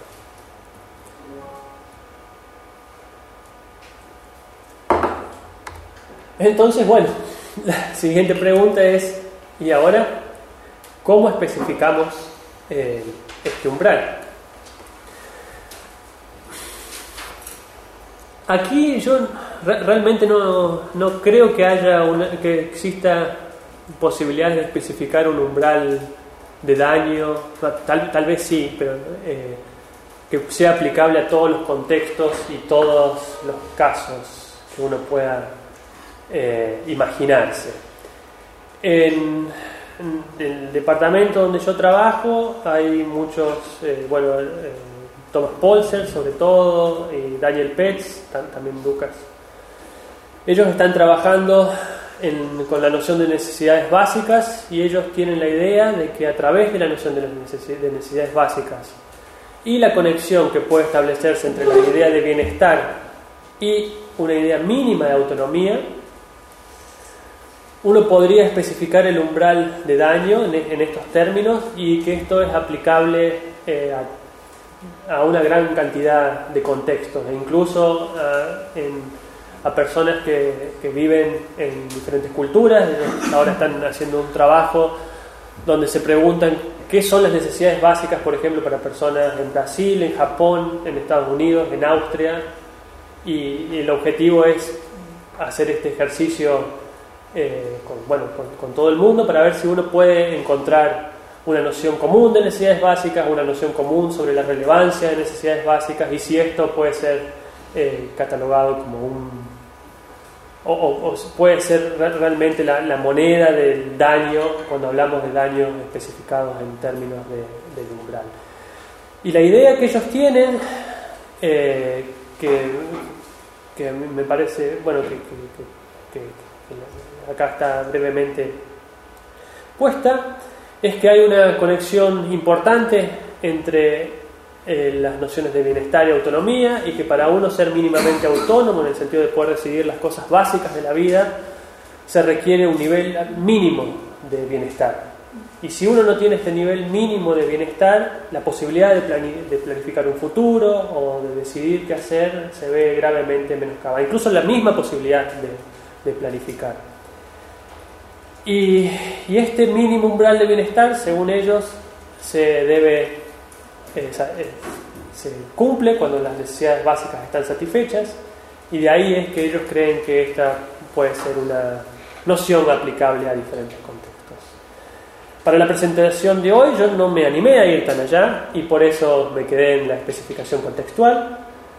Entonces, bueno, la siguiente pregunta es, ¿y ahora cómo especificamos eh, este umbral? Aquí yo re- realmente no, no creo que haya una, que exista posibilidades de especificar un umbral de daño, tal, tal vez sí, pero eh, que sea aplicable a todos los contextos y todos los casos que uno pueda eh, imaginarse. En, en el departamento donde yo trabajo hay muchos, eh, bueno, eh, Thomas Polzer sobre todo, y Daniel Petz, también Lucas. Ellos están trabajando en, con la noción de necesidades básicas, y ellos tienen la idea de que a través de la noción de las necesidades básicas y la conexión que puede establecerse entre la idea de bienestar y una idea mínima de autonomía, uno podría especificar el umbral de daño en, en estos términos, y que esto es aplicable eh, a, a una gran cantidad de contextos, e incluso uh, en, a personas que, que viven en diferentes culturas. Ellos ahora están haciendo un trabajo donde se preguntan qué son las necesidades básicas, por ejemplo, para personas en Brasil, en Japón, en Estados Unidos, en Austria, y, y el objetivo es hacer este ejercicio Eh, con, bueno, con, con todo el mundo, para ver si uno puede encontrar una noción común de necesidades básicas, una noción común sobre la relevancia de necesidades básicas, y si esto puede ser eh, catalogado como un o, o, o puede ser realmente la, la moneda del daño cuando hablamos de daños especificados en términos de, del umbral. Y la idea que ellos tienen, eh, que, que me parece, bueno, que, que, que, que acá está brevemente puesta, es que hay una conexión importante entre eh, las nociones de bienestar y autonomía, y que para uno ser mínimamente autónomo, en el sentido de poder decidir las cosas básicas de la vida, se requiere un nivel mínimo de bienestar. Y si uno no tiene este nivel mínimo de bienestar, la posibilidad de, plani- de planificar un futuro o de decidir qué hacer se ve gravemente menoscabada, incluso la misma posibilidad de, de planificar. Y, y este mínimo umbral de bienestar, según ellos, se debe eh, se cumple cuando las necesidades básicas están satisfechas, y de ahí es que ellos creen que esta puede ser una noción aplicable a diferentes contextos. Para la presentación de hoy yo no me animé a ir tan allá, y por eso me quedé en la especificación contextual,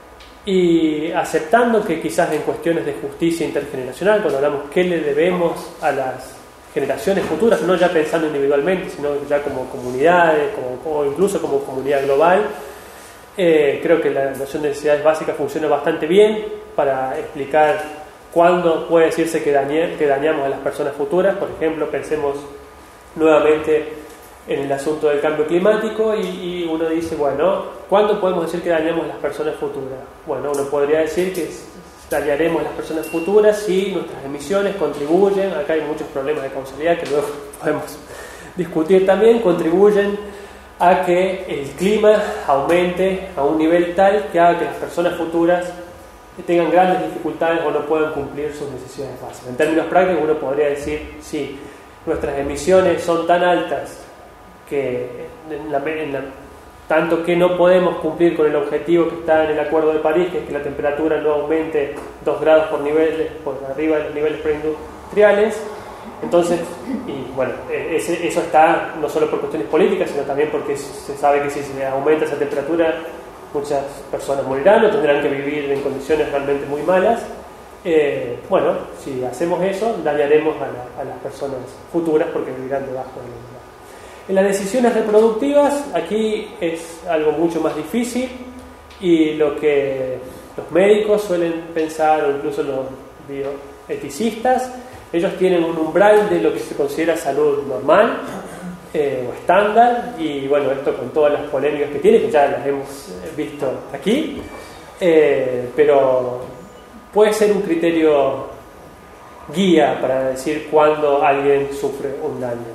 y aceptando que quizás en cuestiones de justicia intergeneracional, cuando hablamos qué le debemos a las generaciones futuras, no ya pensando individualmente, sino ya como comunidades, como, o incluso como comunidad global, eh, creo que la noción de necesidades básicas funciona bastante bien para explicar cuándo puede decirse que, dañe, que dañamos a las personas futuras. Por ejemplo, pensemos nuevamente en el asunto del cambio climático, y, y uno dice, bueno, ¿cuándo podemos decir que dañamos a las personas futuras? Bueno, uno podría decir que dañaremos a las personas futuras si nuestras emisiones contribuyen, acá hay muchos problemas de causalidad que luego podemos discutir también, contribuyen a que el clima aumente a un nivel tal que haga que las personas futuras tengan grandes dificultades o no puedan cumplir sus necesidades básicas. En términos prácticos uno podría decir, si nuestras emisiones son tan altas que en la, en la, tanto que no podemos cumplir con el objetivo que está en el Acuerdo de París, que es que la temperatura no aumente dos grados por niveles por arriba de los niveles preindustriales. Entonces, y bueno, ese, eso está no solo por cuestiones políticas, sino también porque se sabe que si se aumenta esa temperatura, muchas personas morirán o tendrán que vivir en condiciones realmente muy malas. Eh, bueno, si hacemos eso, dañaremos a, la, a las personas futuras porque vivirán debajo del umbral. En las decisiones reproductivas, aquí es algo mucho más difícil, y lo que los médicos suelen pensar, o incluso los bioeticistas, ellos tienen un umbral de lo que se considera salud normal eh, o estándar, y bueno, esto con todas las polémicas que tiene, que ya las hemos visto aquí, eh, pero puede ser un criterio guía para decir cuándo alguien sufre un daño.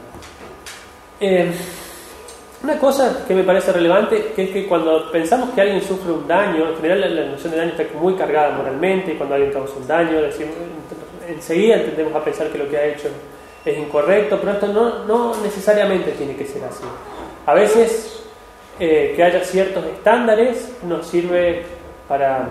Eh, una cosa que me parece relevante, que es que cuando pensamos que alguien sufre un daño, en general la, la noción de daño está muy cargada moralmente, y cuando alguien causa un daño, decimos, enseguida tendemos a pensar que lo que ha hecho es incorrecto, pero esto no, no necesariamente tiene que ser así. A veces eh, que haya ciertos estándares nos sirve para,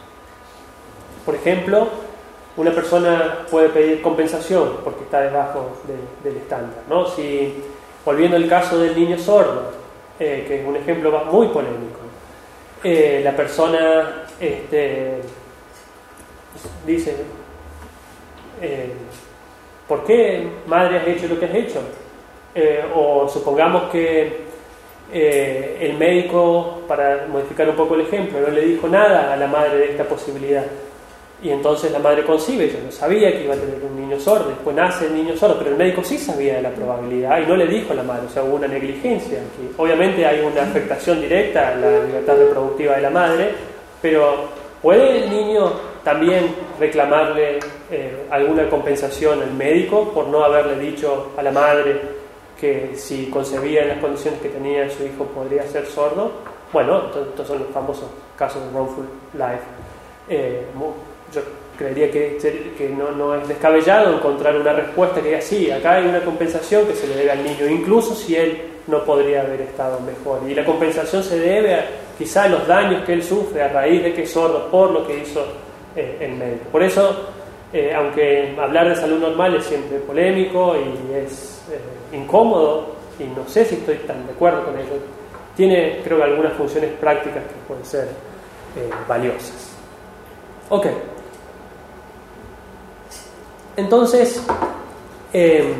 por ejemplo, una persona puede pedir compensación porque está debajo de, del estándar, ¿no? Si, volviendo al caso del niño sordo, eh, que es un ejemplo muy polémico, eh, la persona este, dice, eh, ¿por qué, madre, has hecho lo que has hecho? Eh, o supongamos que eh, el médico, para modificar un poco el ejemplo, no le dijo nada a la madre de esta posibilidad. Y entonces la madre concibe, yo no sabía que iba a tener un niño sordo, después nace el niño sordo, pero el médico sí sabía de la probabilidad y no le dijo a la madre, o sea, hubo una negligencia aquí. Obviamente hay una afectación directa a la libertad reproductiva de la madre, pero ¿puede el niño también reclamarle eh, alguna compensación al médico por no haberle dicho a la madre que si concebía en las condiciones que tenía su hijo podría ser sordo? Bueno, estos son los famosos casos de wrongful life. Eh, yo creería que, que no, no es descabellado encontrar una respuesta que diga sí, acá hay una compensación que se le debe al niño, incluso si él no podría haber estado mejor. Y la compensación se debe a quizá a los daños que él sufre a raíz de que es sordo por lo que hizo eh, el médico. Por eso, eh, aunque hablar de salud normal es siempre polémico y es eh, incómodo, y no sé si estoy tan de acuerdo con ello, tiene creo que algunas funciones prácticas que pueden ser eh, valiosas. Ok. Entonces, eh,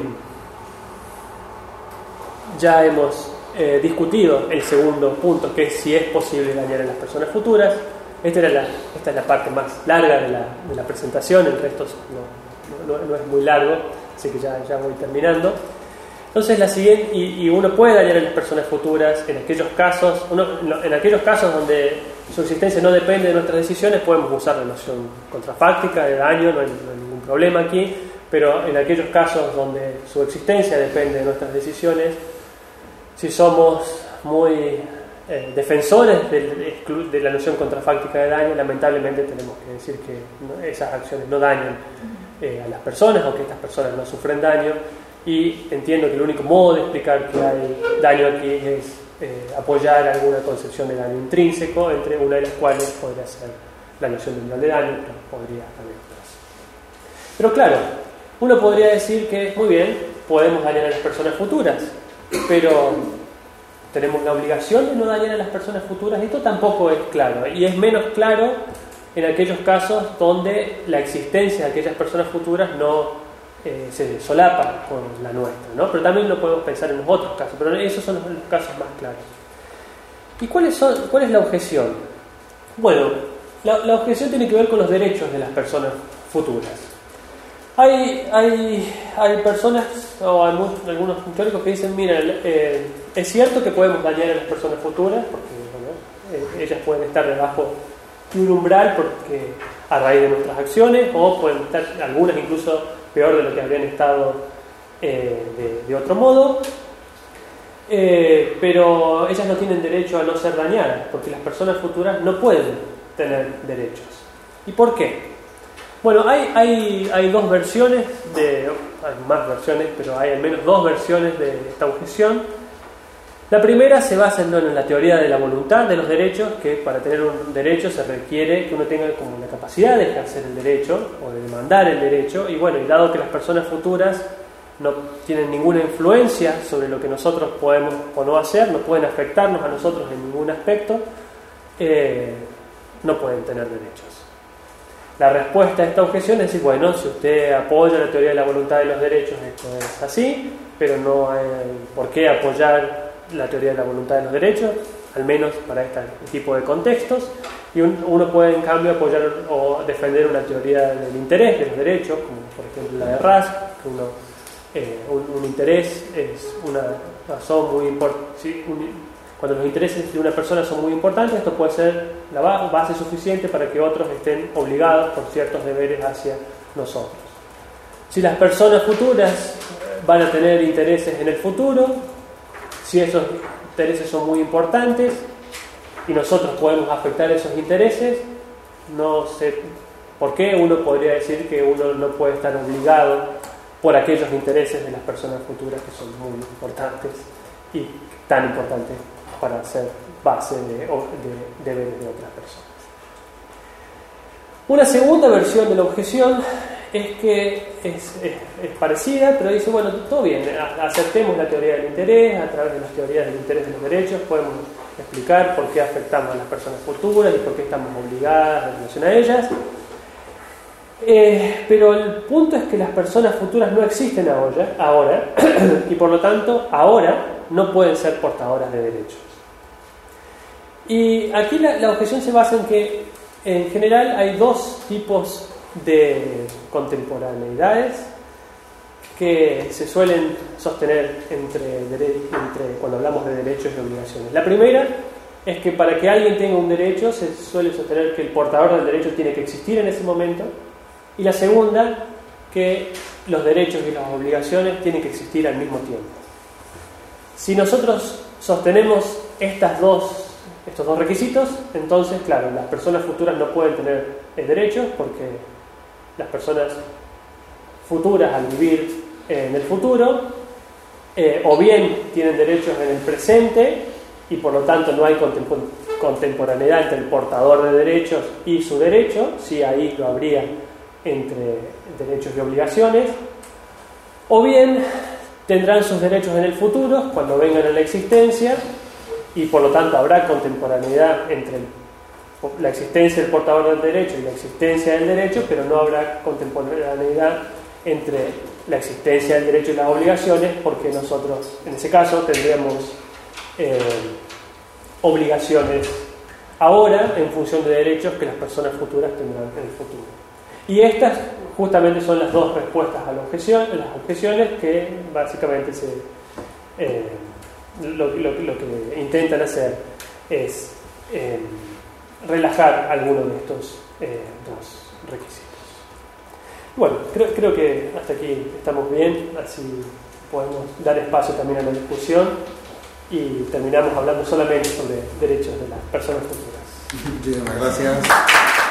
ya hemos eh, discutido el segundo punto, que es si es posible dañar a las personas futuras. Esta, era la, esta es la parte más larga de la, de la presentación, el resto no, no, no es muy largo, así que ya, ya voy terminando. Entonces, la siguiente, y, y uno puede dañar a las personas futuras en aquellos casos, uno, en aquellos casos donde su existencia no depende de nuestras decisiones, podemos usar la noción contrafáctica de daño, no hay, no hay ningún problema aquí, pero en aquellos casos donde su existencia depende de nuestras decisiones, si somos muy eh, defensores de, de la noción contrafáctica de daño, lamentablemente tenemos que decir que no, esas acciones no dañan eh, a las personas, o que estas personas no sufren daño, y entiendo que el único modo de explicar que hay daño aquí es Eh, apoyar alguna concepción de daño intrínseco, entre una de las cuales podría ser la noción de umbral de daño, pero podría haber otras. Pero claro, uno podría decir que, muy bien, podemos dañar a las personas futuras, pero ¿tenemos la obligación de no dañar a las personas futuras? Esto tampoco es claro, y es menos claro en aquellos casos donde la existencia de aquellas personas futuras no Eh, se solapa con la nuestra, ¿no? Pero también lo podemos pensar en los otros casos, pero esos son los, los casos más claros. ¿Y cuáles son, cuál es la objeción? Bueno, la, la objeción tiene que ver con los derechos de las personas futuras. Hay, hay, hay personas, o hay muchos, algunos teóricos que dicen, mira, eh, es cierto que podemos dañar a las personas futuras, porque bueno, eh, ellas pueden estar debajo de un umbral porque a raíz de nuestras acciones, o pueden estar algunas incluso peor de lo que habrían estado eh, de, de otro modo, eh, pero ellas no tienen derecho a no ser dañadas, porque las personas futuras no pueden tener derechos. ¿Y por qué? Bueno, hay, hay, hay dos versiones, de, hay más versiones, pero hay al menos dos versiones de esta objeción. La primera se basa en, en la teoría de la voluntad de los derechos, que para tener un derecho se requiere que uno tenga como la capacidad de ejercer el derecho o de demandar el derecho, y bueno, y dado que las personas futuras no tienen ninguna influencia sobre lo que nosotros podemos o no hacer, no pueden afectarnos a nosotros en ningún aspecto, eh, no pueden tener derechos. La respuesta a esta objeción es decir, bueno, si usted apoya la teoría de la voluntad de los derechos, esto es así, pero no hay por qué apoyar la teoría de la voluntad de los derechos, al menos para este tipo de contextos, y un, uno puede en cambio apoyar o defender una teoría del interés de los derechos, como por ejemplo la de Rask, que uno, eh, un, un interés es una razón muy importante. ¿Sí? Cuando los intereses de una persona son muy importantes, esto puede ser la base suficiente para que otros estén obligados por ciertos deberes hacia nosotros. Si las personas futuras van a tener intereses en el futuro, si esos intereses son muy importantes y nosotros podemos afectar esos intereses, no sé por qué uno podría decir que uno no puede estar obligado por aquellos intereses de las personas futuras que son muy importantes y tan importantes para ser base de, de deberes de otras personas. Una segunda versión de la objeción es que es, es, es parecida, pero dice, bueno, todo bien, aceptemos la teoría del interés, a través de las teorías del interés de los derechos podemos explicar por qué afectamos a las personas futuras y por qué estamos obligadas en relación a ellas. Eh, pero el punto es que las personas futuras no existen ahora, ahora y por lo tanto ahora no pueden ser portadoras de derechos. Y aquí la, la objeción se basa en que en general hay dos tipos de contemporaneidades que se suelen sostener entre, entre cuando hablamos de derechos y obligaciones. La primera es que para que alguien tenga un derecho se suele sostener que el portador del derecho tiene que existir en ese momento. Y la segunda, que los derechos y las obligaciones tienen que existir al mismo tiempo. Si nosotros sostenemos estas dos, estos dos requisitos, entonces, claro, las personas futuras no pueden tener derechos porque las personas futuras, al vivir en el futuro, eh, o bien tienen derechos en el presente y por lo tanto no hay contemporaneidad entre el portador de derechos y su derecho, si ahí lo habría entre derechos y obligaciones, o bien tendrán sus derechos en el futuro cuando vengan a la existencia y por lo tanto habrá contemporaneidad entre la existencia del portador del derecho y la existencia del derecho, pero no habrá contemporaneidad entre la existencia del derecho y las obligaciones, porque nosotros en ese caso tendríamos eh, obligaciones ahora en función de derechos que las personas futuras tendrán en el futuro. Y estas justamente son las dos respuestas a la objeción, las objeciones que básicamente se, eh, lo, lo, lo que intentan hacer es eh, relajar alguno de estos eh, dos requisitos. Bueno, creo, creo que hasta aquí estamos bien, así podemos dar espacio también a la discusión y terminamos hablando solamente sobre derechos de las personas futuras. Muchísimas gracias.